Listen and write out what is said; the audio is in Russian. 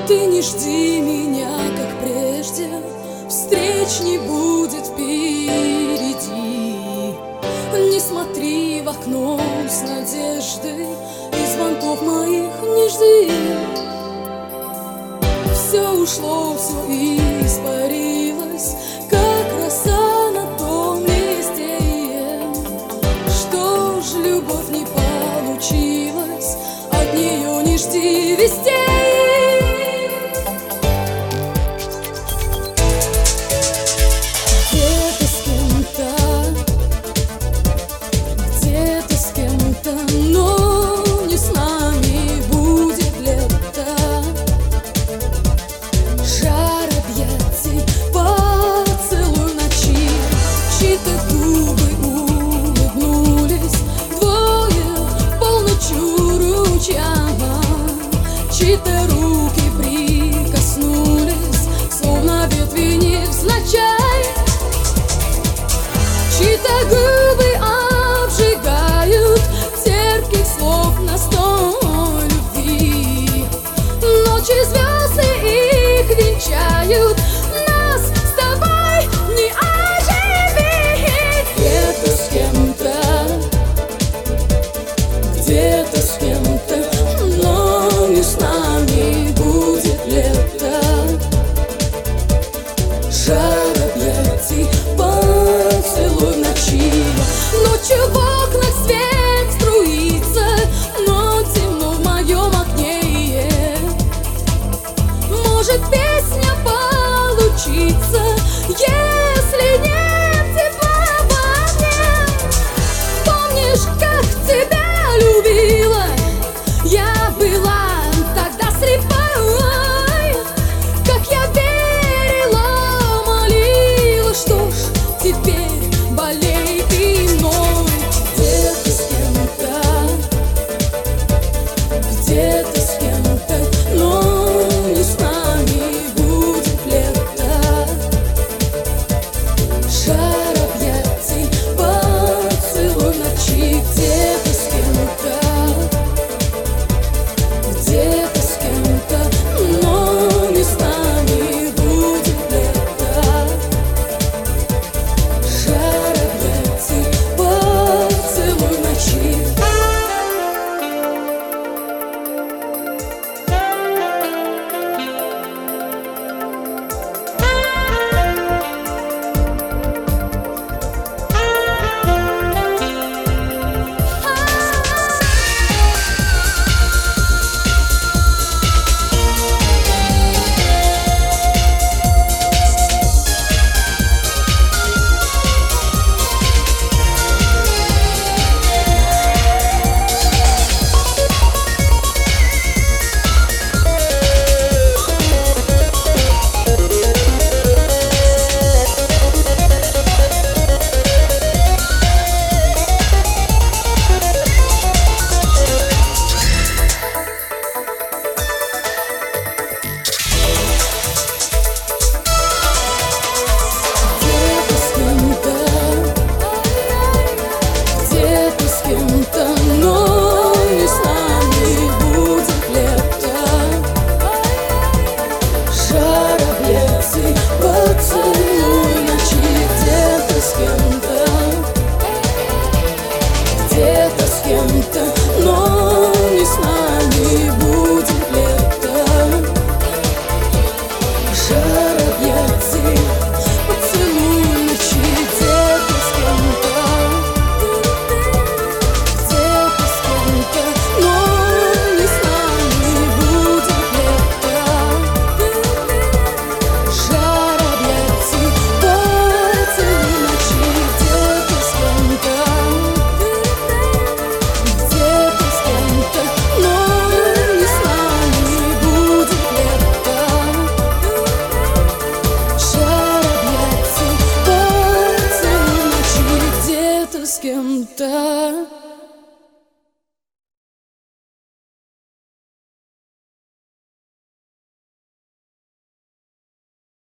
Ты не жди меня, как прежде, встреч не будет впереди. Не смотри в окно с надеждой, и звонков моих не жди. Все ушло, все испарилось, как роса на том листе. Что ж любовь не получилась, от нее не жди вестей. Чьи-то руки прикоснулись, словно ветви невзначай. Чьи-то губы обжигают, терпких слов настой любви. Ночи